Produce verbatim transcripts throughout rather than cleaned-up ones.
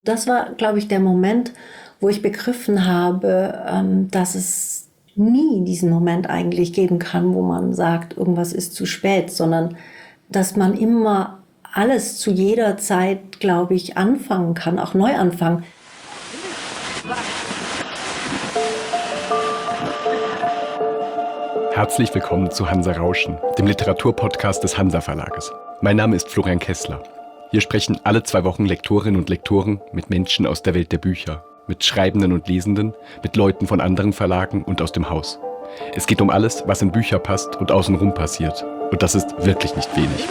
Das war, glaube ich, der Moment, wo ich begriffen habe, ähm, dass es nie diesen Moment eigentlich geben kann, wo man sagt, irgendwas ist zu spät, sondern dass man immer alles zu jeder Zeit, glaube ich, anfangen kann, auch neu anfangen. Herzlich willkommen zu Hansa Rauschen, dem Literaturpodcast des Hansa Verlages. Mein Name ist Florian Kessler. Hier sprechen alle zwei Wochen Lektorinnen und Lektoren mit Menschen aus der Welt der Bücher, mit Schreibenden und Lesenden, mit Leuten von anderen Verlagen und aus dem Haus. Es geht um alles, was in Bücher passt und außenrum passiert. Und das ist wirklich nicht wenig.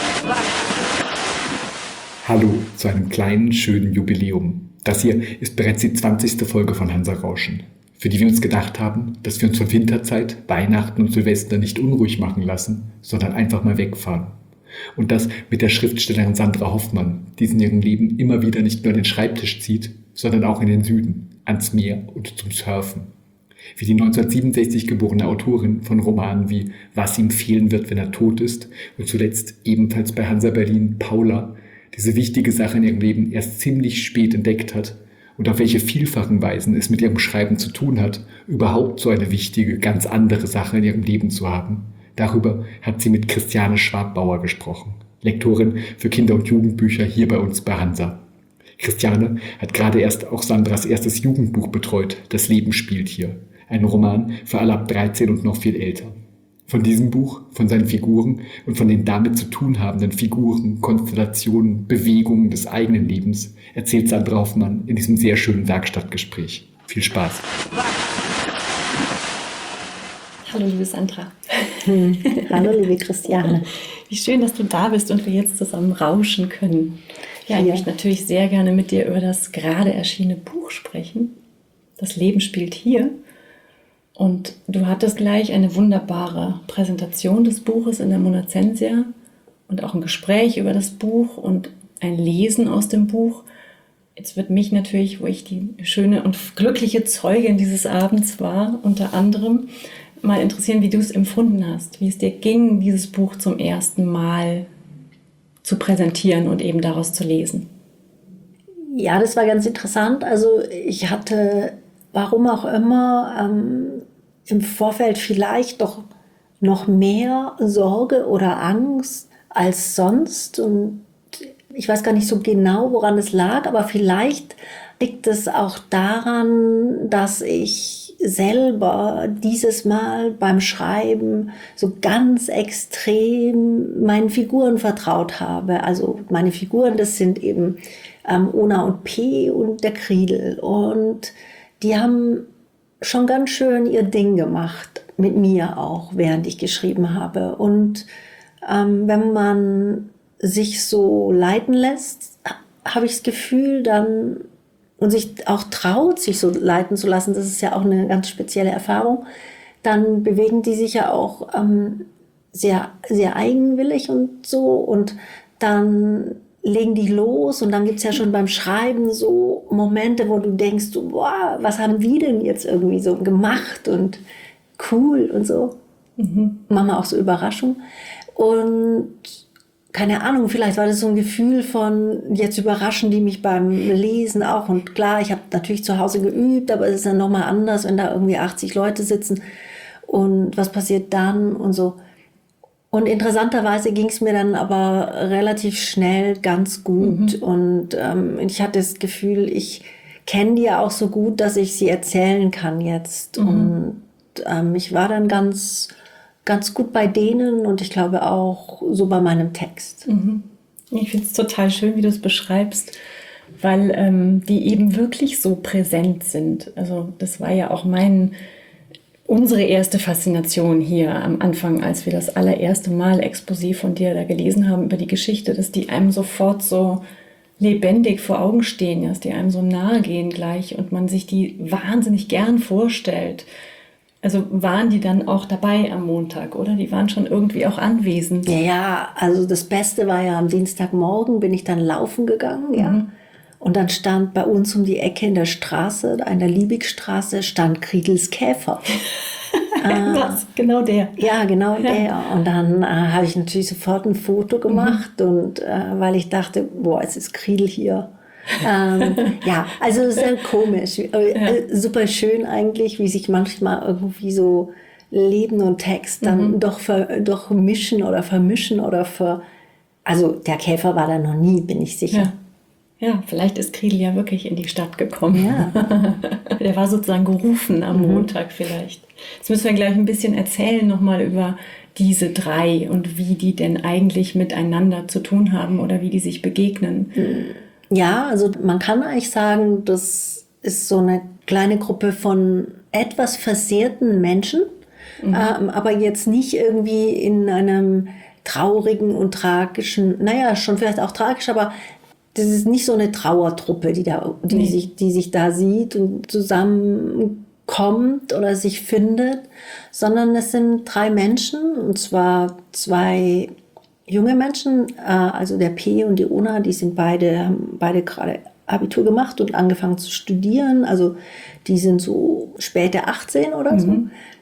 Hallo zu einem kleinen, schönen Jubiläum. Das hier ist bereits die zwanzigste Folge von Hansa Rauschen, für die wir uns gedacht haben, dass wir uns von Winterzeit, Weihnachten und Silvester nicht unruhig machen lassen, sondern einfach mal wegfahren. Und das mit der Schriftstellerin Sandra Hoffmann, die in ihrem Leben immer wieder nicht nur an den Schreibtisch zieht, sondern auch in den Süden, ans Meer und zum Surfen. Wie die neunzehnhundertsiebenundsechzig geborene Autorin von Romanen wie Was ihm fehlen wird, wenn er tot ist und zuletzt ebenfalls bei Hansa Berlin Paula diese wichtige Sache in ihrem Leben erst ziemlich spät entdeckt hat und auf welche vielfachen Weisen es mit ihrem Schreiben zu tun hat, überhaupt so eine wichtige, ganz andere Sache in ihrem Leben zu haben. Darüber hat sie mit Christiane Schwab-Bauer gesprochen, Lektorin für Kinder- und Jugendbücher hier bei uns bei Hansa. Christiane hat gerade erst auch Sandras erstes Jugendbuch betreut, Das Leben spielt hier, ein Roman für alle ab dreizehn und noch viel älter. Von diesem Buch, von seinen Figuren und von den damit zu tun habenden Figuren, Konstellationen, Bewegungen des eigenen Lebens erzählt Sandra Hoffmann in diesem sehr schönen Werkstattgespräch. Viel Spaß! Hallo liebe Sandra. Hm. Hallo liebe Christiane. Wie schön, dass du da bist und wir jetzt zusammen rauschen können. Ja, ich Ja. möchte natürlich sehr gerne mit dir über das gerade erschienene Buch sprechen. Das Leben spielt hier. Und du hattest gleich eine wunderbare Präsentation des Buches in der Monacensia und auch ein Gespräch über das Buch und ein Lesen aus dem Buch. Jetzt wird mich natürlich, wo ich die schöne und glückliche Zeugin dieses Abends war, unter anderem mal interessieren, wie du es empfunden hast, wie es dir ging, dieses Buch zum ersten Mal zu präsentieren und eben daraus zu lesen. Ja, das war ganz interessant. Also ich hatte, warum auch immer, ähm, im Vorfeld vielleicht doch noch mehr Sorge oder Angst als sonst. Und ich weiß gar nicht so genau, woran es lag, aber vielleicht liegt es auch daran, dass ich selber dieses Mal beim Schreiben so ganz extrem meinen Figuren vertraut habe. Also meine Figuren, das sind eben ähm, Ona und P und der Kriedel. Und die haben schon ganz schön ihr Ding gemacht, mit mir auch, während ich geschrieben habe. Und ähm, wenn man sich so leiten lässt, habe ich das Gefühl, dann und sich auch traut, sich so leiten zu lassen, das ist ja auch eine ganz spezielle Erfahrung, dann bewegen die sich ja auch ähm, sehr, sehr eigenwillig und so und dann legen die los und dann gibt es ja schon beim Schreiben so Momente, wo du denkst, so, boah, was haben die denn jetzt irgendwie so gemacht und cool und so. Mhm. Manchmal auch so Überraschung und keine Ahnung, vielleicht war das so ein Gefühl von, jetzt überraschen die mich beim Lesen auch. Und klar, ich habe natürlich zu Hause geübt, aber es ist dann nochmal anders, wenn da irgendwie achtzig Leute sitzen und was passiert dann und so. Und interessanterweise ging es mir dann aber relativ schnell ganz gut. Mhm. Und ähm, ich hatte das Gefühl, ich kenne die ja auch so gut, dass ich sie erzählen kann jetzt. Mhm. Und ähm, ich war dann ganz... ganz gut bei denen und ich glaube auch so bei meinem Text. Mhm. Ich finde es total schön, wie du es beschreibst, weil ähm, die eben wirklich so präsent sind. Also das war ja auch mein, unsere erste Faszination hier am Anfang, als wir das allererste Mal Exposé von dir da gelesen haben über die Geschichte, dass die einem sofort so lebendig vor Augen stehen, dass die einem so nahe gehen gleich und man sich die wahnsinnig gern vorstellt. Also waren die dann auch dabei am Montag, oder? Die waren schon irgendwie auch anwesend. Ja, also das Beste war ja am Dienstagmorgen bin ich dann laufen gegangen, ja. Mhm. Und dann stand bei uns um die Ecke in der Straße, in der Liebigstraße, stand Kriedels Käfer. Was? Äh, genau der. Ja, genau ja. der. Und dann äh, habe ich natürlich sofort ein Foto gemacht, mhm. und äh, weil ich dachte, boah, es ist Kriedel hier. ähm, ja, also sehr komisch. Äh, Ja. Super schön eigentlich, wie sich manchmal irgendwie so Leben und Text dann Mhm. doch, ver, doch mischen oder vermischen oder ver... Also der Käfer war da noch nie, bin ich sicher. Ja. Ja, vielleicht ist Kriedel ja wirklich in die Stadt gekommen. Ja. Der war sozusagen gerufen am Mhm. Montag vielleicht. Jetzt müssen wir gleich ein bisschen erzählen nochmal über diese drei und wie die denn eigentlich miteinander zu tun haben oder wie die sich begegnen. Ja, also man kann eigentlich sagen, das ist so eine kleine Gruppe von etwas versehrten Menschen, ähm, aber jetzt nicht irgendwie in einem traurigen und tragischen, naja, schon vielleicht auch tragisch, aber das ist nicht so eine Trauertruppe, die, da, die, Nee. sich, die sich da sieht und zusammenkommt oder sich findet, sondern es sind drei Menschen, und zwar zwei junge Menschen, äh, also der P und die Ona, die sind beide, haben beide gerade Abitur gemacht und angefangen zu studieren, also die sind so späte achtzehn oder so.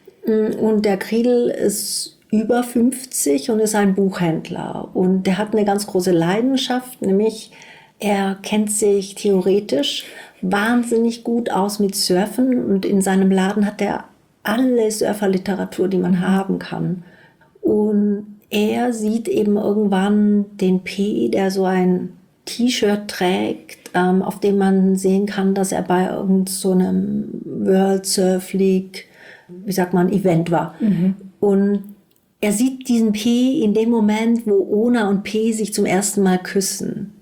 Und der Kriedel ist über fünfzig und ist ein Buchhändler. Und der hat eine ganz große Leidenschaft, nämlich er kennt sich theoretisch wahnsinnig gut aus mit Surfen. Und in seinem Laden hat er alle Surferliteratur, die man haben kann. Und er sieht eben irgendwann den P, der so ein T-Shirt trägt, ähm, auf dem man sehen kann, dass er bei irgend so einem World Surf League, wie sagt man, Event war. Und er sieht diesen P in dem Moment, wo Ona und P sich zum ersten Mal küssen.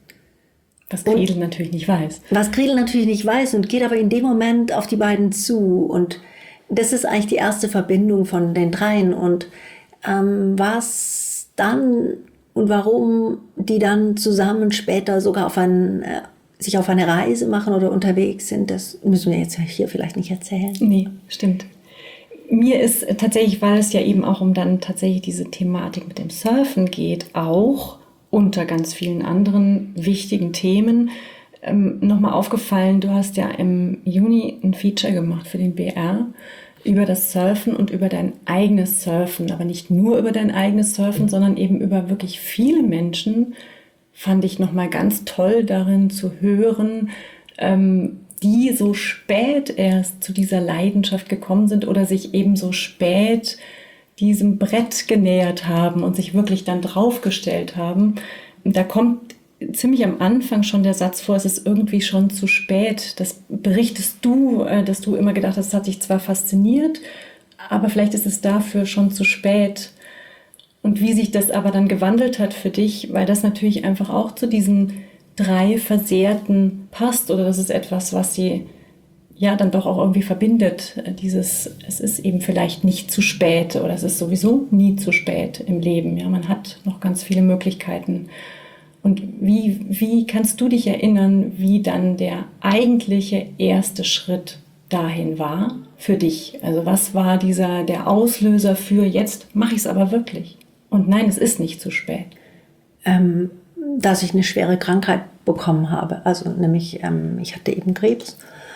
Was Kriedel natürlich nicht weiß. Was Kriedel natürlich nicht weiß und geht aber in dem Moment auf die beiden zu. Und das ist eigentlich die erste Verbindung von den dreien. Und ähm, was dann und warum die dann zusammen später sogar auf ein, äh, sich auf eine Reise machen oder unterwegs sind, das müssen wir jetzt hier vielleicht nicht erzählen. Nee, stimmt. Mir ist tatsächlich, weil es ja eben auch um dann tatsächlich diese Thematik mit dem Surfen geht, auch unter ganz vielen anderen wichtigen Themen, ähm, nochmal aufgefallen, du hast ja im Juni ein Feature gemacht für den B R über das Surfen und über dein eigenes Surfen, aber nicht nur über dein eigenes Surfen, sondern eben über wirklich viele Menschen, fand ich nochmal ganz toll darin zu hören, ähm, die so spät erst zu dieser Leidenschaft gekommen sind oder sich eben so spät diesem Brett genähert haben und sich wirklich dann draufgestellt haben. Und da kommt ziemlich am Anfang schon der Satz vor, es ist irgendwie schon zu spät. Das berichtest du, dass du immer gedacht hast, das hat dich zwar fasziniert, aber vielleicht ist es dafür schon zu spät. Und wie sich das aber dann gewandelt hat für dich, weil das natürlich einfach auch zu diesen drei Versehrten passt oder das ist etwas, was sie ja dann doch auch irgendwie verbindet. Dieses, es ist eben vielleicht nicht zu spät oder es ist sowieso nie zu spät im Leben. Ja, man hat noch ganz viele Möglichkeiten. Und wie, wie kannst du dich erinnern, wie dann der eigentliche erste Schritt dahin war für dich? Also was war dieser, der Auslöser für jetzt mache ich es aber wirklich? Und nein, es ist nicht zu spät. Ähm, dass ich eine schwere Krankheit bekommen habe. Also nämlich, ähm, ich hatte eben Krebs.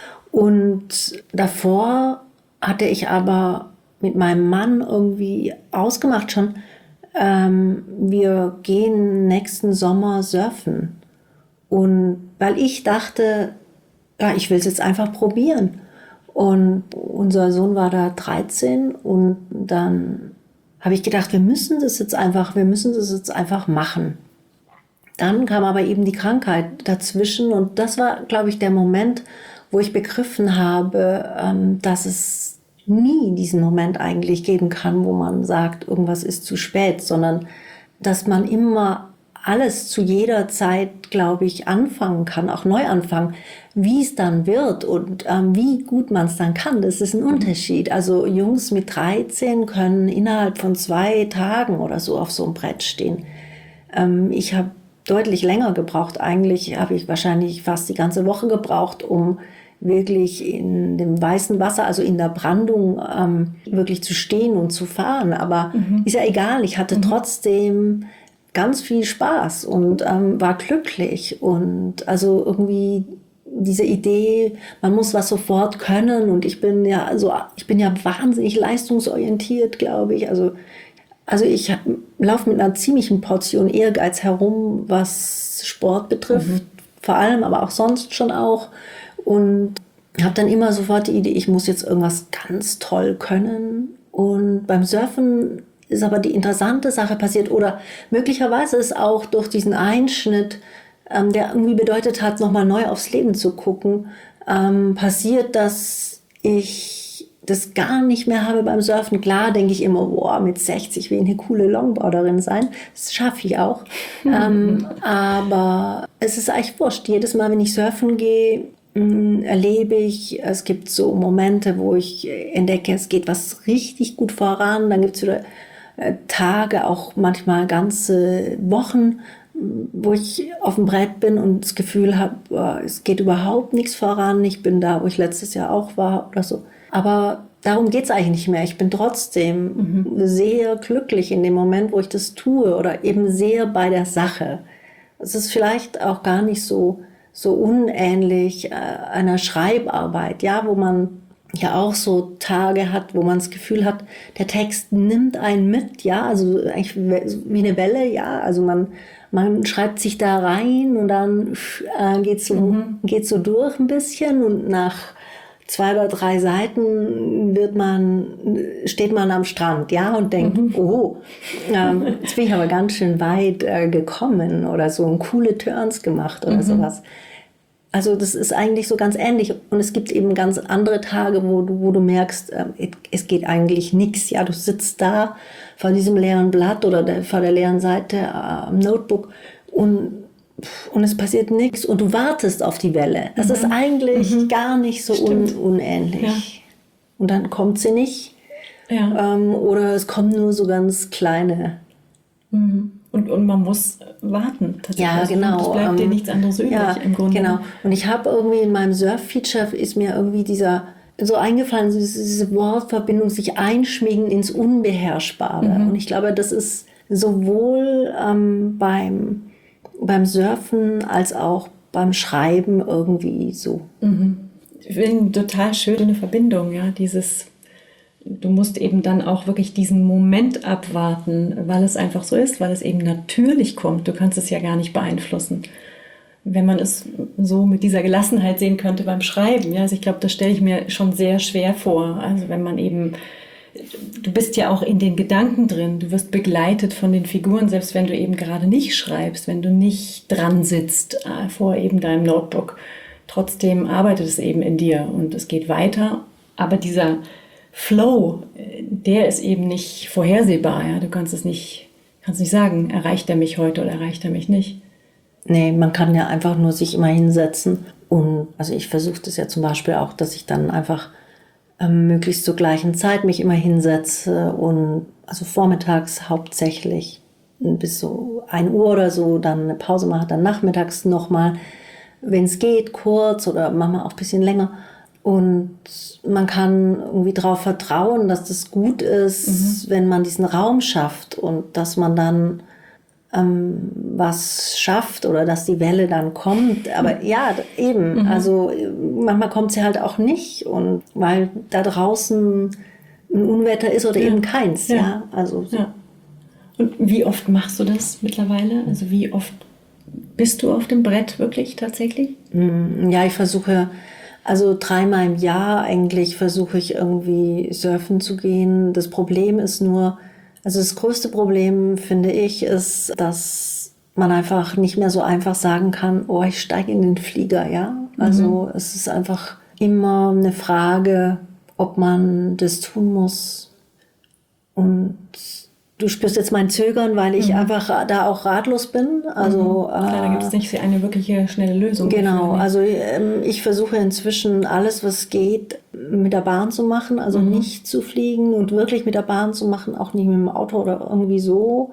Und davor hatte ich aber mit meinem Mann irgendwie ausgemacht schon, ähm, wir gehen nächsten Sommer surfen. Und weil ich dachte, ja, ich will es jetzt einfach probieren. Und unser Sohn war da dreizehn und dann habe ich gedacht, wir müssen das jetzt einfach, wir müssen das jetzt einfach machen. Dann kam aber eben die Krankheit dazwischen und das war, glaube ich, der Moment, wo ich begriffen habe, ähm, dass es nie diesen Moment eigentlich geben kann, wo man sagt, irgendwas ist zu spät, sondern dass man immer alles zu jeder Zeit, glaube ich, anfangen kann, auch neu anfangen. Wie es dann wird und ähm, wie gut man es dann kann, das ist ein Unterschied. Also Jungs mit dreizehn können innerhalb von zwei Tagen oder so auf so einem Brett stehen. Ähm, ich habe deutlich länger gebraucht. Eigentlich habe ich wahrscheinlich fast die ganze Woche gebraucht, um wirklich in dem weißen Wasser, also in der Brandung, ähm, wirklich zu stehen und zu fahren. Aber mhm. ist ja egal, ich hatte mhm. trotzdem ganz viel Spaß und ähm, war glücklich. Und also irgendwie diese Idee, man muss was sofort können. Und ich bin ja, also ich bin ja wahnsinnig leistungsorientiert, glaube ich. Also Also ich laufe mit einer ziemlichen Portion Ehrgeiz herum, was Sport betrifft. Mhm. vor allem, aber auch sonst schon auch. Und habe dann immer sofort die Idee, ich muss jetzt irgendwas ganz toll können. Und beim Surfen ist aber die interessante Sache passiert oder möglicherweise ist auch durch diesen Einschnitt, ähm, der irgendwie bedeutet hat, nochmal neu aufs Leben zu gucken, ähm, passiert, dass ich das gar nicht mehr habe beim Surfen. Klar denke ich immer, boah, mit sechzig will ich eine coole Longboarderin sein. Das schaffe ich auch. ähm, aber es ist eigentlich wurscht. Jedes Mal, wenn ich surfen gehe, erlebe ich, es gibt so Momente, wo ich entdecke, es geht was richtig gut voran. Dann gibt es wieder Tage, auch manchmal ganze Wochen, wo ich auf dem Brett bin und das Gefühl habe, es geht überhaupt nichts voran. Ich bin da, wo ich letztes Jahr auch war oder so. Aber darum geht es eigentlich nicht mehr. Ich bin trotzdem mhm. sehr glücklich in dem Moment, wo ich das tue oder eben sehr bei der Sache. Es ist vielleicht auch gar nicht so so unähnlich äh, einer Schreibarbeit, ja, wo man ja auch so Tage hat, wo man das Gefühl hat, der Text nimmt einen mit, ja, also eigentlich wie eine Welle, ja, also man, man schreibt sich da rein und dann äh, geht's so, mhm. geht's so durch ein bisschen und nach zwei oder drei Seiten wird man, steht man am Strand, ja, und denkt, mhm. oh, äh, jetzt bin ich aber ganz schön weit äh, gekommen oder so und coole Turns gemacht oder mhm. sowas. Also das ist eigentlich so ganz ähnlich und es gibt eben ganz andere Tage, wo du, wo du merkst, äh, es geht eigentlich nichts, ja, du sitzt da vor diesem leeren Blatt oder der, vor der leeren Seite äh, am Notebook und Und es passiert nichts und du wartest auf die Welle. Das mhm. ist eigentlich mhm. gar nicht so un, unähnlich. Ja. Und dann kommt sie nicht. Ja. Ähm, oder es kommen nur so ganz kleine. Mhm. Und, und man muss warten. Ja, genau. Es bleibt dir nichts anderes übrig ja, im Grunde. Genau. Und ich habe irgendwie in meinem Surf-Feature ist mir irgendwie dieser so eingefallen, so diese Wortverbindung, sich einschmiegen ins Unbeherrschbare. Mhm. Und ich glaube, das ist sowohl ähm, beim beim Surfen als auch beim Schreiben irgendwie so. Mhm. Ich finde eine total schöne Verbindung, ja, dieses, du musst eben dann auch wirklich diesen Moment abwarten, weil es einfach so ist, weil es eben natürlich kommt. Du kannst es ja gar nicht beeinflussen. Wenn man es so mit dieser Gelassenheit sehen könnte beim Schreiben, ja, also ich glaube, das stelle ich mir schon sehr schwer vor. Also wenn man eben du bist ja auch in den Gedanken drin, du wirst begleitet von den Figuren, selbst wenn du eben gerade nicht schreibst, wenn du nicht dran sitzt äh, vor eben deinem Notebook. Trotzdem arbeitet es eben in dir und es geht weiter, aber dieser Flow, der ist eben nicht vorhersehbar. Ja? Du kannst es nicht, kannst nicht sagen, erreicht er mich heute oder erreicht er mich nicht. Nee, man kann ja einfach nur sich immer hinsetzen und also ich versuche das ja zum Beispiel auch, dass ich dann einfach möglichst zur gleichen Zeit mich immer hinsetze und also vormittags hauptsächlich bis so ein Uhr oder so, dann eine Pause mache, dann nachmittags nochmal, wenn es geht, kurz oder manchmal auch ein bisschen länger. Und man kann irgendwie darauf vertrauen, dass das gut ist, mhm. wenn man diesen Raum schafft und dass man dann ähm, was schafft oder dass die Welle dann kommt. Aber ja, eben, mhm. also manchmal kommt sie halt auch nicht und weil da draußen ein Unwetter ist oder ja. eben keins. Ja. Ja, also so. Ja. Und wie oft machst du das mittlerweile? Also wie oft bist du auf dem Brett wirklich tatsächlich? Ja, ich versuche, also dreimal im Jahr eigentlich versuche ich irgendwie surfen zu gehen. Das Problem ist nur, also das größte Problem, finde ich, ist, dass man einfach nicht mehr so einfach sagen kann, oh, ich steige in den Flieger, ja. Also mhm. es ist einfach immer eine Frage, ob man das tun muss. Und du spürst jetzt mein Zögern, weil ich mhm. einfach da auch ratlos bin. Also, mhm. Klar, da gibt es nicht eine wirkliche schnelle Lösung. Genau, dafür, also ähm, ich versuche inzwischen alles, was geht, mit der Bahn zu machen. Also mhm. nicht zu fliegen und wirklich mit der Bahn zu machen, auch nicht mit dem Auto oder irgendwie so.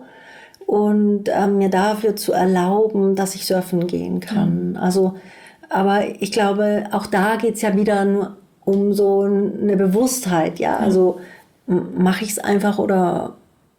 Und ähm, mir dafür zu erlauben, dass ich surfen gehen kann. Mhm. Also, aber ich glaube, auch da geht es ja wieder nur um so eine Bewusstheit. Ja, mhm. also mache ich es einfach oder...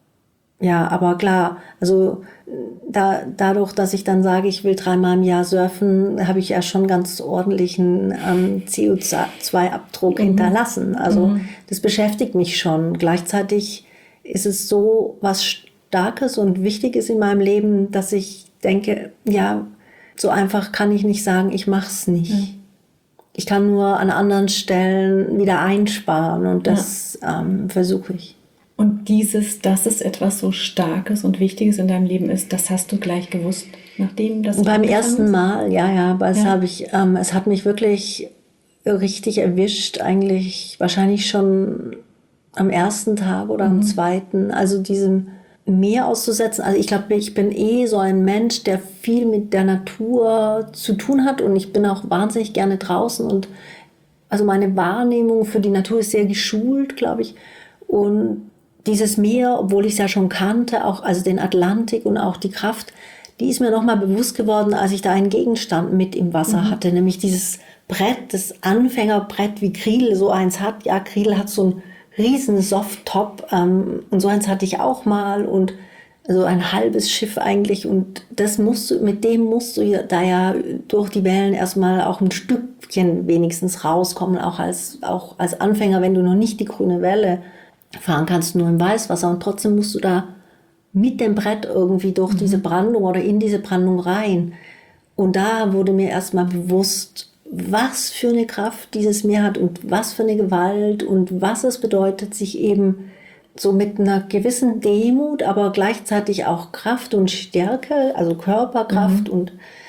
Ja, aber klar, also da, dadurch, dass ich dann sage, ich will dreimal im Jahr surfen, habe ich ja schon ganz ordentlichen ähm, C O zwei Abdruck mhm. hinterlassen. Also mhm. das beschäftigt mich schon. Gleichzeitig ist es so was Starkes und Wichtiges in meinem Leben, dass ich denke, ja, so einfach kann ich nicht sagen, ich mach's nicht. Ja. Ich kann nur an anderen Stellen wieder einsparen und das ja. ähm, versuche ich. Und dieses, dass es etwas so Starkes und Wichtiges in deinem Leben ist, das hast du gleich gewusst, nachdem das beim ersten Mal, ja, ja, aber es, ja. Hab ich, ähm, es hat mich wirklich richtig erwischt, eigentlich wahrscheinlich schon am ersten Tag oder mhm. am zweiten, also diesem Meer auszusetzen. Also ich glaube, ich bin eh so ein Mensch, der viel mit der Natur zu tun hat und ich bin auch wahnsinnig gerne draußen und also meine Wahrnehmung für die Natur ist sehr geschult, glaube ich. Und dieses Meer, obwohl ich es ja schon kannte, auch also den Atlantik und auch die Kraft, die ist mir nochmal bewusst geworden, als ich da einen Gegenstand mit im Wasser mhm. hatte, nämlich dieses Brett, das Anfängerbrett, wie Kriel so eins hat. Ja, Kriel hat so ein riesen Soft-Top ähm, und so eins hatte ich auch mal und so ein halbes Schiff eigentlich und das musst du, mit dem musst du da ja durch die Wellen erstmal auch ein Stückchen wenigstens rauskommen, auch als, auch als Anfänger, wenn du noch nicht die grüne Welle fahren kannst, nur im Weißwasser und trotzdem musst du da mit dem Brett irgendwie durch mhm. diese Brandung oder in diese Brandung rein und da wurde mir erstmal bewusst, was für eine Kraft dieses Meer hat und was für eine Gewalt und was es bedeutet, sich eben so mit einer gewissen Demut, aber gleichzeitig auch Kraft und Stärke, also Körperkraft mhm. und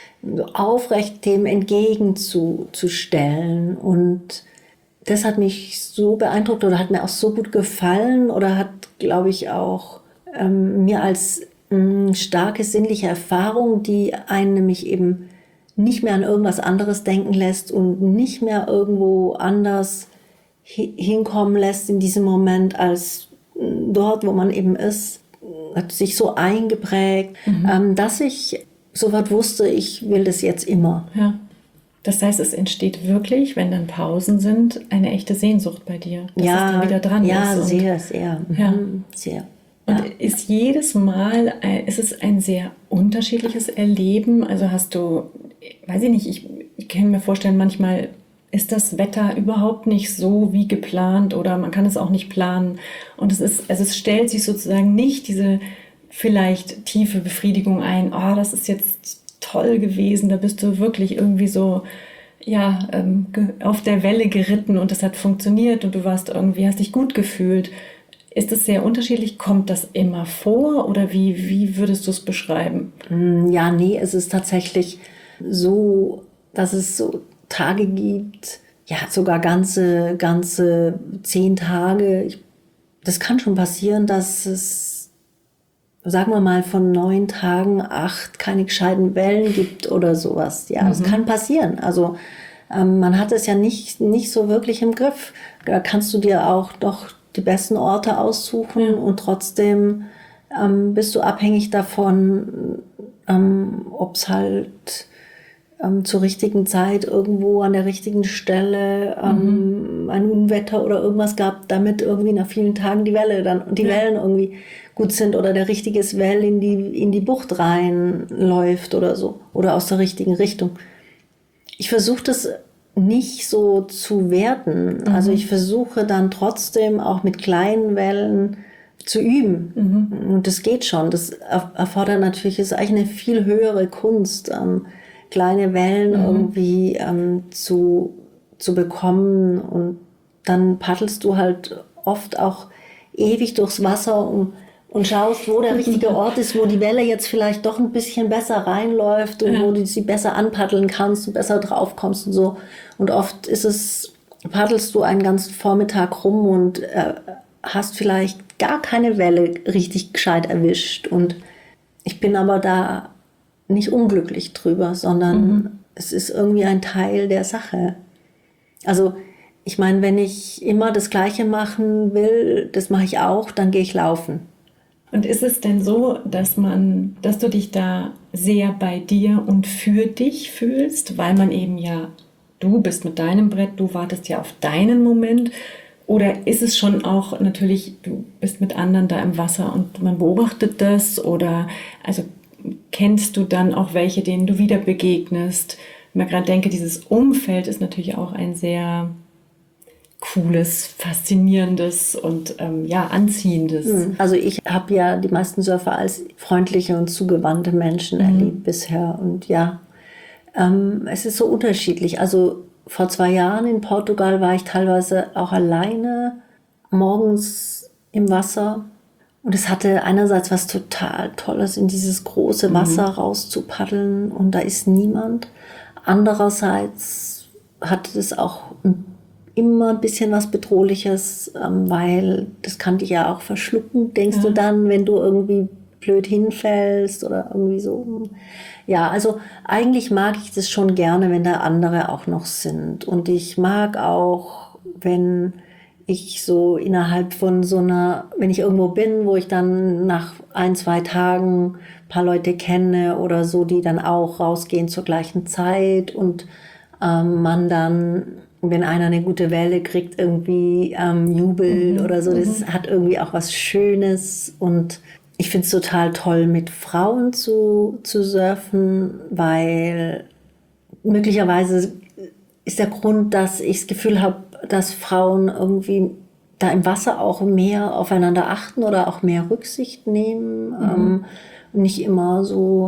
aufrecht dem entgegenzustellen. Und das hat mich so beeindruckt oder hat mir auch so gut gefallen oder hat, glaube ich, auch ähm, mir als ähm, starke sinnliche Erfahrung, die einen nämlich eben nicht mehr an irgendwas anderes denken lässt und nicht mehr irgendwo anders hi- hinkommen lässt in diesem Moment als dort, wo man eben ist, hat sich so eingeprägt, mhm. ähm, dass ich sofort wusste, ich will das jetzt immer. Ja. Das heißt, es entsteht wirklich, wenn dann Pausen sind, eine echte Sehnsucht bei dir, dass ja, es dann wieder dran ja, ist. Ja, sehr, sehr. Ja. Mhm, sehr. Und ja. ist jedes Mal, ist es ein sehr unterschiedliches Erleben? Also hast du, weiß ich nicht, ich, ich kann mir vorstellen, manchmal ist das Wetter überhaupt nicht so wie geplant oder man kann es auch nicht planen. Und es ist, also es stellt sich sozusagen nicht diese vielleicht tiefe Befriedigung ein, oh, das ist jetzt toll gewesen, da bist du wirklich irgendwie so, ja, ähm, auf der Welle geritten und das hat funktioniert und du warst irgendwie, hast dich gut gefühlt. Ist es sehr unterschiedlich? Kommt das immer vor oder wie, wie würdest du es beschreiben? Ja, nee, es ist tatsächlich so, dass es so Tage gibt, ja, sogar ganze, ganze zehn Tage. Ich, das kann schon passieren, dass es, sagen wir mal, von neun Tagen acht keine gescheiten Wellen gibt oder sowas. Ja, mhm. Das kann passieren. Also ähm, man hat es ja nicht, nicht so wirklich im Griff. Da kannst du dir auch doch die besten Orte aussuchen mhm. und trotzdem ähm, bist du abhängig davon, ähm, ob es halt ähm, zur richtigen Zeit irgendwo an der richtigen Stelle ähm, mhm. ein Unwetter oder irgendwas gab, damit irgendwie nach vielen Tagen die Welle dann die ja. Wellen irgendwie gut sind oder der richtige Swell in die in die Bucht reinläuft oder so oder aus der richtigen Richtung. Ich versuche das nicht so zu werten. Mhm. Also ich versuche dann trotzdem auch mit kleinen Wellen zu üben. Mhm. Und das geht schon. Das erfordert natürlich, ist eigentlich eine viel höhere Kunst, ähm, kleine Wellen mhm. irgendwie ähm, zu, zu bekommen. Und dann paddelst du halt oft auch ewig durchs Wasser und und schaust, wo der richtige Ort ist, wo die Welle jetzt vielleicht doch ein bisschen besser reinläuft und ja. wo du sie besser anpaddeln kannst und besser drauf kommst und so. Und oft ist es, paddelst du einen ganzen Vormittag rum und äh, hast vielleicht gar keine Welle richtig gescheit erwischt. Und ich bin aber da nicht unglücklich drüber, sondern mhm. es ist irgendwie ein Teil der Sache. Also ich meine, wenn ich immer das Gleiche machen will, das mache ich auch, dann gehe ich laufen. Und ist es denn so, dass man, dass du dich da sehr bei dir und für dich fühlst, weil man eben ja, du bist mit deinem Brett, du wartest ja auf deinen Moment, oder ist es schon auch natürlich, du bist mit anderen da im Wasser und man beobachtet das, oder also kennst du dann auch welche, denen du wieder begegnest? Wenn man gerade denke, dieses Umfeld ist natürlich auch ein sehr cooles, faszinierendes und ähm, ja, anziehendes. Also ich habe ja die meisten Surfer als freundliche und zugewandte Menschen mhm. erlebt bisher. Und ja, Ähm, es ist so unterschiedlich. Also vor zwei Jahren in Portugal war ich teilweise auch alleine morgens im Wasser. Und es hatte einerseits was total Tolles, in dieses große Wasser mhm. rauszupaddeln und da ist niemand. Andererseits hatte es auch immer ein bisschen was Bedrohliches, weil das kann dich ja auch verschlucken, denkst ja. du dann, wenn du irgendwie blöd hinfällst oder irgendwie so. Ja, also eigentlich mag ich das schon gerne, wenn da andere auch noch sind. Und ich mag auch, wenn ich so innerhalb von so einer, wenn ich irgendwo bin, wo ich dann nach ein, zwei Tagen ein paar Leute kenne oder so, die dann auch rausgehen zur gleichen Zeit und ähm, man dann, wenn einer eine gute Welle kriegt, irgendwie ähm, jubelt mhm. oder so. Das mhm. hat irgendwie auch was Schönes und ich finde es total toll, mit Frauen zu, zu surfen, weil möglicherweise ist der Grund, dass ich das Gefühl habe, dass Frauen irgendwie da im Wasser auch mehr aufeinander achten oder auch mehr Rücksicht nehmen. Mhm. Ähm, nicht immer so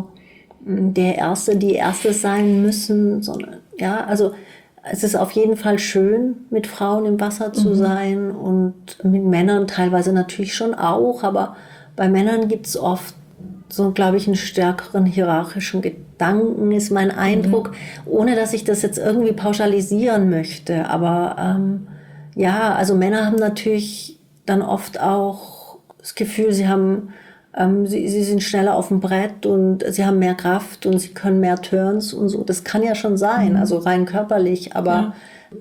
der Erste, die Erste sein müssen, sondern ja, also es ist auf jeden Fall schön, mit Frauen im Wasser zu mhm. sein und mit Männern teilweise natürlich schon auch, aber bei Männern gibt es oft so, glaube ich, einen stärkeren hierarchischen Gedanken, ist mein Eindruck, mhm. ohne dass ich das jetzt irgendwie pauschalisieren möchte. Aber ähm, ja, also Männer haben natürlich dann oft auch das Gefühl, sie haben, ähm, sie, sie sind schneller auf dem Brett und sie haben mehr Kraft und sie können mehr Turns und so. Das kann ja schon sein, mhm. also rein körperlich. Aber ja.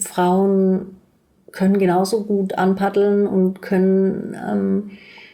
Frauen können genauso gut anpaddeln und können ähm,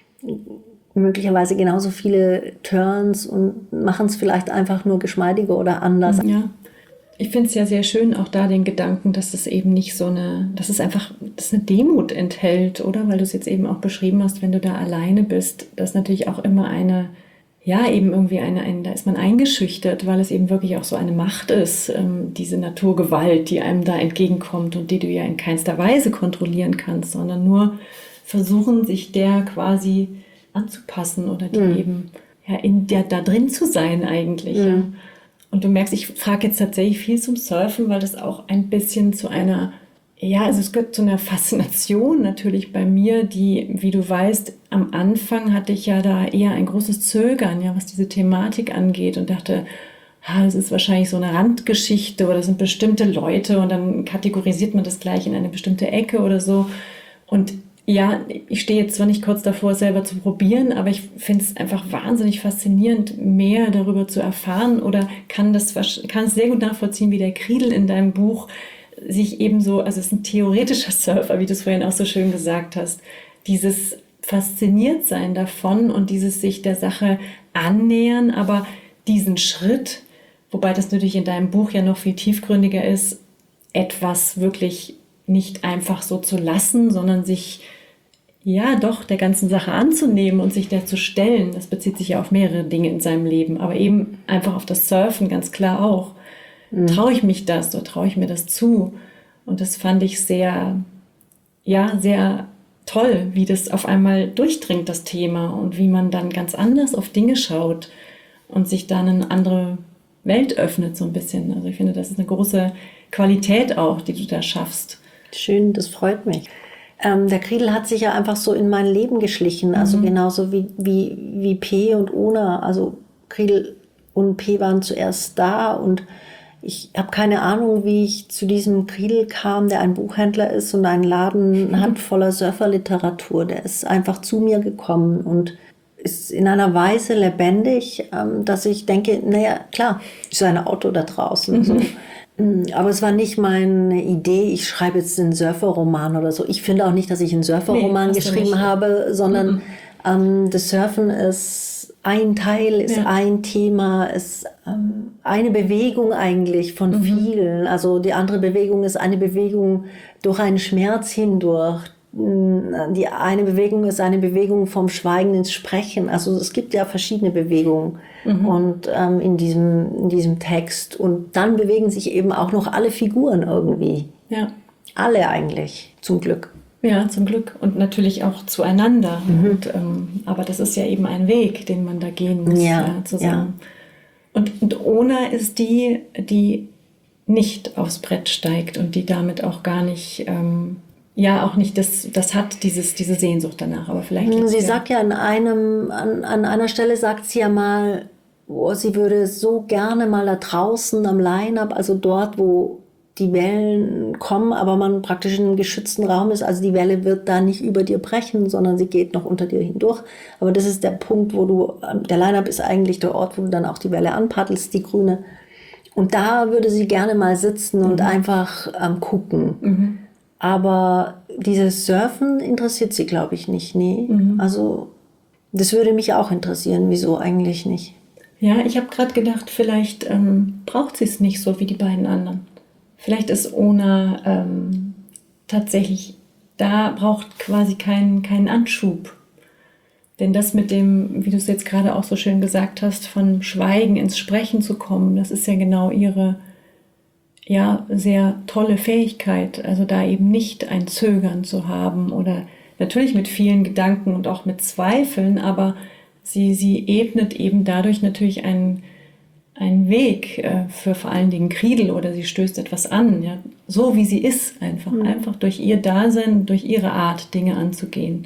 möglicherweise genauso viele Turns und machen es vielleicht einfach nur geschmeidiger oder anders. Ja, ich finde es ja sehr schön, auch da den Gedanken, dass es eben nicht so eine, dass es einfach, dass eine Demut enthält, oder? Weil du es jetzt eben auch beschrieben hast, wenn du da alleine bist, dass natürlich auch immer eine, ja, eben irgendwie eine, eine, da ist man eingeschüchtert, weil es eben wirklich auch so eine Macht ist, ähm, diese Naturgewalt, die einem da entgegenkommt und die du ja in keinster Weise kontrollieren kannst, sondern nur versuchen, sich der quasi anzupassen oder die mhm. eben ja, in der da drin zu sein eigentlich. Mhm. Ja. Und du merkst, ich frage jetzt tatsächlich viel zum Surfen, weil das auch ein bisschen zu einer, ja, also es gehört zu einer Faszination natürlich bei mir, die, wie du weißt, am Anfang hatte ich ja da eher ein großes Zögern, ja, was diese Thematik angeht und dachte, ah, das ist wahrscheinlich so eine Randgeschichte oder das sind bestimmte Leute und dann kategorisiert man das gleich in eine bestimmte Ecke oder so. Und ja, ich stehe jetzt zwar nicht kurz davor, es selber zu probieren, aber ich finde es einfach wahnsinnig faszinierend, mehr darüber zu erfahren oder kann das kann es sehr gut nachvollziehen, wie der Kriedl in deinem Buch sich ebenso, also es ist ein theoretischer Surfer, wie du es vorhin auch so schön gesagt hast, dieses fasziniert sein davon und dieses sich der Sache annähern, aber diesen Schritt, wobei das natürlich in deinem Buch ja noch viel tiefgründiger ist, etwas wirklich nicht einfach so zu lassen, sondern sich ja doch der ganzen Sache anzunehmen und sich der zu stellen. Das bezieht sich ja auf mehrere Dinge in seinem Leben, aber eben einfach auf das Surfen ganz klar auch. Mhm. Traue ich mich das oder traue ich mir das zu? Und das fand ich sehr, ja, sehr toll, wie das auf einmal durchdringt, das Thema, und wie man dann ganz anders auf Dinge schaut und sich dann eine andere Welt öffnet so ein bisschen. Also ich finde, das ist eine große Qualität auch, die du da schaffst. Schön, das freut mich. Ähm, der Kriedl hat sich ja einfach so in mein Leben geschlichen, also mhm. genauso wie, wie, wie P und Ona. Also Kriedl und P waren zuerst da und ich habe keine Ahnung, wie ich zu diesem Kriedl kam, der ein Buchhändler ist und einen Laden mhm. hat voller Surferliteratur. Der ist einfach zu mir gekommen und ist in einer Weise lebendig, ähm, dass ich denke, naja, klar, ist ein Auto da draußen. Mhm. So. Aber es war nicht meine Idee, ich schreibe jetzt einen Surferroman oder so. Ich finde auch nicht, dass ich einen Surferroman nee, geschrieben habe, sondern mhm. ähm, das Surfen ist ein Teil, ist ja. ein Thema, ist ähm, eine Bewegung eigentlich von mhm. vielen. Also die andere Bewegung ist eine Bewegung durch einen Schmerz hindurch. Die eine Bewegung ist eine Bewegung vom Schweigen ins Sprechen. Also es gibt ja verschiedene Bewegungen mhm. und ähm, in diesem in diesem Text. Und dann bewegen sich eben auch noch alle Figuren irgendwie. Ja. Alle eigentlich, zum Glück. Ja, zum Glück. Und natürlich auch zueinander. Mhm. Und, ähm, aber das ist ja eben ein Weg, den man da gehen muss, ja, ja, zusammen. Und, und Ona ist die, die nicht aufs Brett steigt und die damit auch gar nicht, ähm, ja, auch nicht das, das hat, dieses, diese Sehnsucht danach. Aber vielleicht. Sie ja. sagt ja an einem, an, an einer Stelle sagt sie ja mal, oh, sie würde so gerne mal da draußen am Line-Up, also dort, wo die Wellen kommen, aber man praktisch in einem geschützten Raum ist. Also die Welle wird da nicht über dir brechen, sondern sie geht noch unter dir hindurch. Aber das ist der Punkt, wo du, der Line-Up ist eigentlich der Ort, wo du dann auch die Welle anpaddelst, die grüne. Und da würde sie gerne mal sitzen und mhm. einfach ähm, gucken. Mhm. Aber dieses Surfen interessiert sie, glaube ich, nicht. Nee. Mhm. Also das würde mich auch interessieren. Wieso eigentlich nicht? Ja, ich habe gerade gedacht, vielleicht ähm, braucht sie es nicht so wie die beiden anderen. Vielleicht ist Ona ähm, tatsächlich, da braucht quasi keinen keinen Anschub. Denn das mit dem, wie du es jetzt gerade auch so schön gesagt hast, von Schweigen ins Sprechen zu kommen, das ist ja genau ihre, ja, sehr tolle Fähigkeit. Also da eben nicht ein Zögern zu haben oder natürlich mit vielen Gedanken und auch mit Zweifeln, aber sie, sie ebnet eben dadurch natürlich einen, einen Weg äh, für vor allen Dingen Kriedel oder sie stößt etwas an, ja, so wie sie ist einfach, mhm. einfach durch ihr Dasein, durch ihre Art, Dinge anzugehen.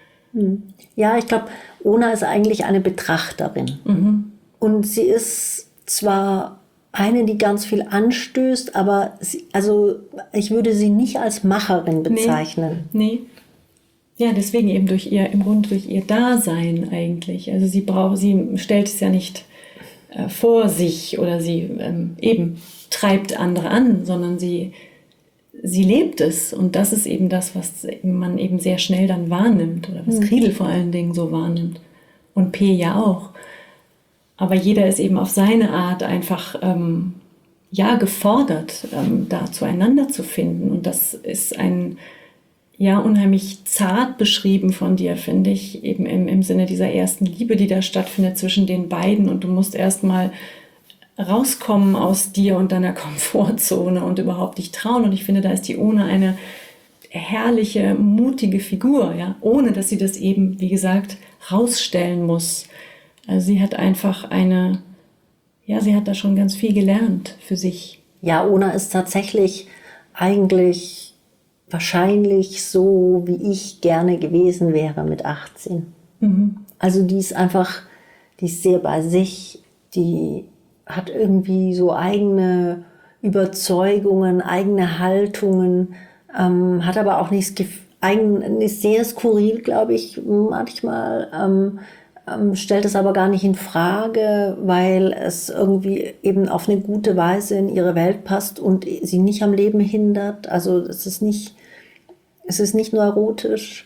Ja, ich glaube, Ona ist eigentlich eine Betrachterin. Mhm. Und sie ist zwar eine, die ganz viel anstößt, aber sie, also ich würde sie nicht als Macherin bezeichnen. Nee. nee. Ja, deswegen eben durch ihr, im Grunde durch ihr Dasein eigentlich. Also sie braucht, sie stellt es ja nicht äh, vor sich oder sie ähm, eben treibt andere an, sondern sie Sie lebt es und das ist eben das, was man eben sehr schnell dann wahrnimmt oder was Kriedel vor allen Dingen so wahrnimmt und P ja auch. Aber jeder ist eben auf seine Art einfach ähm, ja gefordert, ähm, da zueinander zu finden und das ist ein ja unheimlich zart beschrieben von dir, finde ich, eben im, im Sinne dieser ersten Liebe, die da stattfindet zwischen den beiden und du musst erstmal rauskommen aus dir und deiner Komfortzone und überhaupt dich trauen. Und ich finde, da ist die Ona eine herrliche, mutige Figur, ja, ohne dass sie das eben, wie gesagt, rausstellen muss. Also sie hat einfach eine, ja, sie hat da schon ganz viel gelernt für sich. Ja, Ona ist tatsächlich eigentlich wahrscheinlich so, wie ich gerne gewesen wäre mit achtzehn. Mhm. Also die ist einfach, die ist sehr bei sich, die hat irgendwie so eigene Überzeugungen, eigene Haltungen, ähm, hat aber auch nichts, eigen, ist sehr skurril, glaube ich, manchmal, ähm, ähm, stellt es aber gar nicht in Frage, weil es irgendwie eben auf eine gute Weise in ihre Welt passt und sie nicht am Leben hindert. Also es ist nicht, es ist nicht neurotisch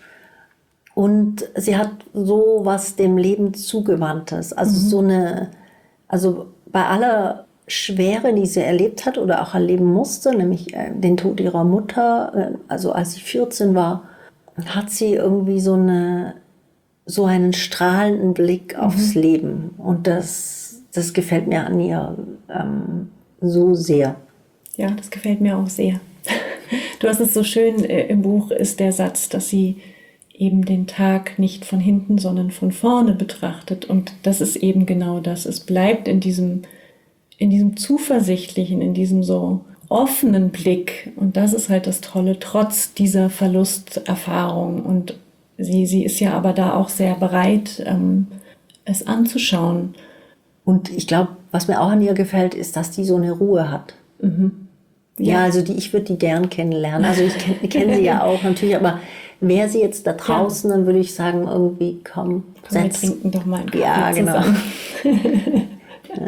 und sie hat so was dem Leben Zugewandtes, also mhm. so eine, also bei aller Schwere, die sie erlebt hat oder auch erleben musste, nämlich äh, den Tod ihrer Mutter, äh, also als sie vierzehn war, hat sie irgendwie so, eine, so einen strahlenden Blick aufs mhm. Leben. Und das, das gefällt mir an ihr ähm, so sehr. Ja, das gefällt mir auch sehr. Du hast es so schön, äh, im Buch ist der Satz, dass sie eben den Tag nicht von hinten, sondern von vorne betrachtet. Und das ist eben genau das. Es bleibt in diesem, in diesem zuversichtlichen, in diesem so offenen Blick. Und das ist halt das Tolle, trotz dieser Verlusterfahrung. Und sie, sie ist ja aber da auch sehr bereit, ähm, es anzuschauen. Und ich glaube, was mir auch an ihr gefällt, ist, dass die so eine Ruhe hat. Mhm. Ja. ja, also die, ich würde die gern kennenlernen. Also ich kenne kenn sie ja auch natürlich, aber wäre sie jetzt da draußen, ja. dann würde ich sagen, irgendwie, komm, komm wir trinken doch mal einen Kaffee ja, zusammen. Genau.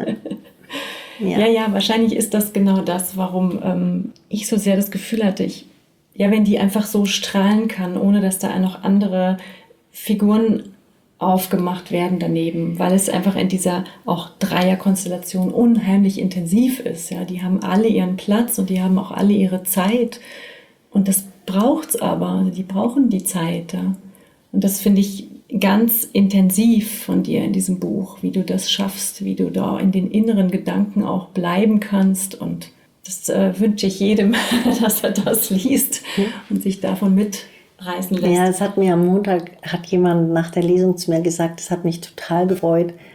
ja. ja, ja, wahrscheinlich ist das genau das, warum ähm, ich so sehr das Gefühl hatte, ich, ja, wenn die einfach so strahlen kann, ohne dass da noch andere Figuren aufgemacht werden daneben, weil es einfach in dieser auch Dreierkonstellation unheimlich intensiv ist. Ja, die haben alle ihren Platz und die haben auch alle ihre Zeit und das braucht's aber, die brauchen die Zeit. Ja. Und das finde ich ganz intensiv von dir in diesem Buch, wie du das schaffst, wie du da in den inneren Gedanken auch bleiben kannst und das äh, wünsche ich jedem, dass er das liest und sich davon mitreißen lässt. Ja, es hat mir am Montag, hat jemand nach der Lesung zu mir gesagt, es hat mich total gefreut,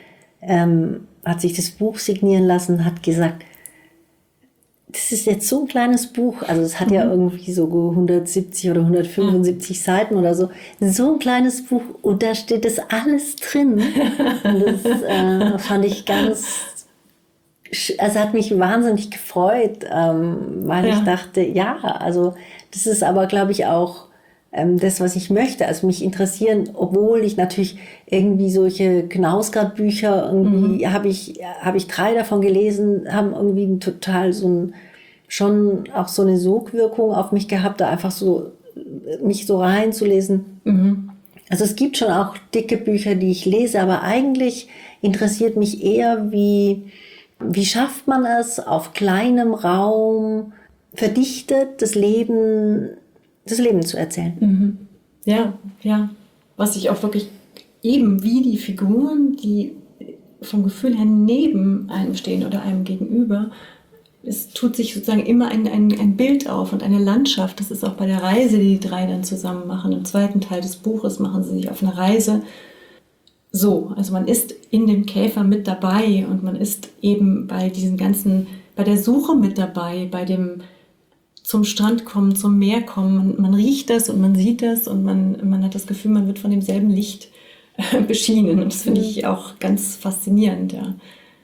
ähm, hat sich das Buch signieren lassen, hat gesagt, das ist jetzt so ein kleines Buch, also es hat mhm. ja irgendwie so hundertsiebzig oder hundertfünfundsiebzig ja. Seiten oder so, so ein kleines Buch und da steht das alles drin. Und das äh, fand ich ganz, also hat mich wahnsinnig gefreut, ähm, weil ja. ich dachte, ja, also das ist aber, glaube ich, auch ähm, das, was ich möchte. Also mich interessieren, obwohl ich natürlich irgendwie solche Knausgard-Bücher, irgendwie mhm. habe ich, habe ich drei davon gelesen, haben irgendwie total so ein, schon auch so eine Sogwirkung auf mich gehabt, da einfach so, mich so reinzulesen. Mhm. Also es gibt schon auch dicke Bücher, die ich lese, aber eigentlich interessiert mich eher, wie, wie schafft man es, auf kleinem Raum verdichtet das Leben, das Leben zu erzählen. Mhm. Ja, ja. Was ich auch wirklich eben wie die Figuren, die vom Gefühl her neben einem stehen oder einem gegenüber, es tut sich sozusagen immer ein, ein, ein Bild auf und eine Landschaft. Das ist auch bei der Reise, die die drei dann zusammen machen. Im zweiten Teil des Buches machen sie sich auf eine Reise. So, also man ist in dem Käfer mit dabei und man ist eben bei diesen ganzen, bei der Suche mit dabei, bei dem zum Strand kommen, zum Meer kommen. Man, man riecht das und man sieht das und man, man hat das Gefühl, man wird von demselben Licht äh, beschienen. Und das finde ich auch ganz faszinierend. Ja,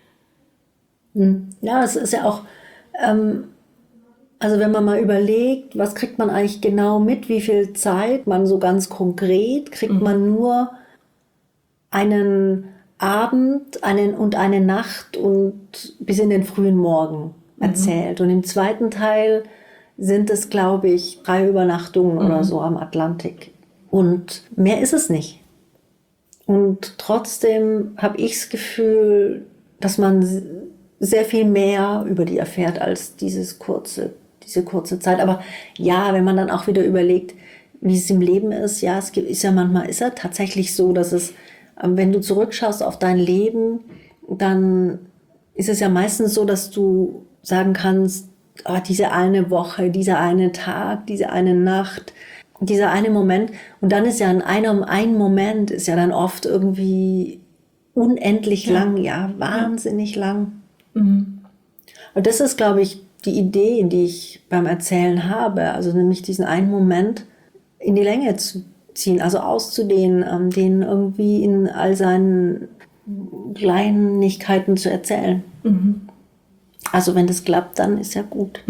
ja, es ist ja auch, ähm, also wenn man mal überlegt, was kriegt man eigentlich genau mit, wie viel Zeit man so ganz konkret, kriegt mhm. man nur einen Abend einen, und eine Nacht und bis in den frühen Morgen erzählt. Mhm. Und im zweiten Teil sind es, glaube ich, drei Übernachtungen mhm. oder so am Atlantik. Und mehr ist es nicht. Und trotzdem habe ich das Gefühl, dass man sehr viel mehr über die erfährt als dieses kurze, diese kurze Zeit. Aber ja, wenn man dann auch wieder überlegt, wie es im Leben ist, ja, es ist ja manchmal ist ja tatsächlich so, dass es, wenn du zurückschaust auf dein Leben, dann ist es ja meistens so, dass du sagen kannst, oh, diese eine Woche, dieser eine Tag, diese eine Nacht, dieser eine Moment. Und dann ist ja in einem ein Moment ist ja dann oft irgendwie unendlich ja. lang, ja, wahnsinnig ja. lang. Mhm. Und das ist, glaube ich, die Idee, die ich beim Erzählen habe. Also nämlich diesen einen Moment in die Länge zu ziehen, also auszudehnen, ähm, den irgendwie in all seinen Kleinigkeiten zu erzählen. Mhm. Also wenn das klappt, dann ist ja gut.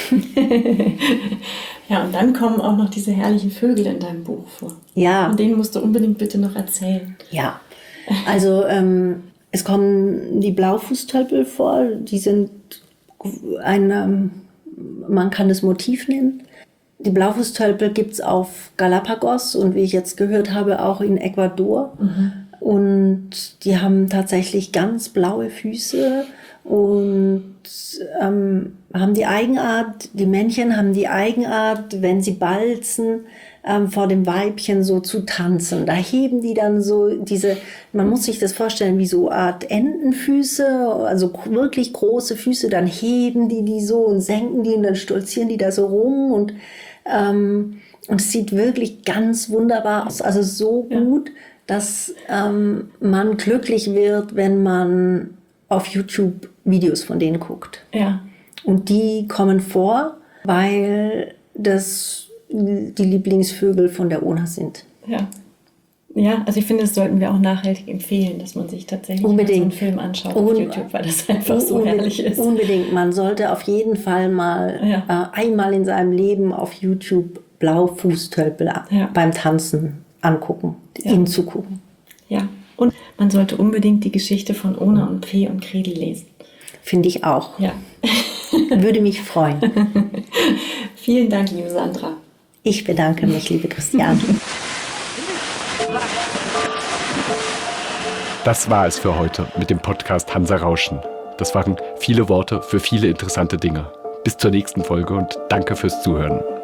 Ja, und dann kommen auch noch diese herrlichen Vögel in deinem Buch vor. Ja. Und denen musst du unbedingt bitte noch erzählen. Ja, also ähm, es kommen die Blaufußtölpel vor, die sind ein, ähm, man kann das Motiv nennen. Die Blaufußtölpel gibt es auf Galapagos und wie ich jetzt gehört habe, auch in Ecuador. Mhm. Und die haben tatsächlich ganz blaue Füße und ähm, haben die Eigenart, die Männchen haben die Eigenart, wenn sie balzen, ähm, vor dem Weibchen so zu tanzen. Da heben die dann so diese, man muss sich das vorstellen, wie so Art Entenfüße, also wirklich große Füße, dann heben die die so und senken die und dann stolzieren die da so rum und ähm, und es sieht wirklich ganz wunderbar aus, also so gut, ja. dass ähm, man glücklich wird, wenn man auf YouTube Videos von denen guckt. Ja. Und die kommen vor, weil das die Lieblingsvögel von der Ona sind. Ja. Ja, also ich finde, das sollten wir auch nachhaltig empfehlen, dass man sich tatsächlich unbedingt so einen Film anschaut auf Un- YouTube, weil das einfach so unbedingt, herrlich ist. Unbedingt. Man sollte auf jeden Fall mal ja. äh, einmal in seinem Leben auf YouTube Blaufußtölpel ja. beim Tanzen angucken, ja. ihnen zugucken. Ja, und man sollte unbedingt die Geschichte von Ona und P und Kredi lesen. Finde ich auch. Ja. Würde mich freuen. Vielen Dank, liebe Sandra. Ich bedanke mich, liebe Christiane. Das war es für heute mit dem Podcast Hansa Rauschen. Das waren viele Worte für viele interessante Dinge. Bis zur nächsten Folge und danke fürs Zuhören.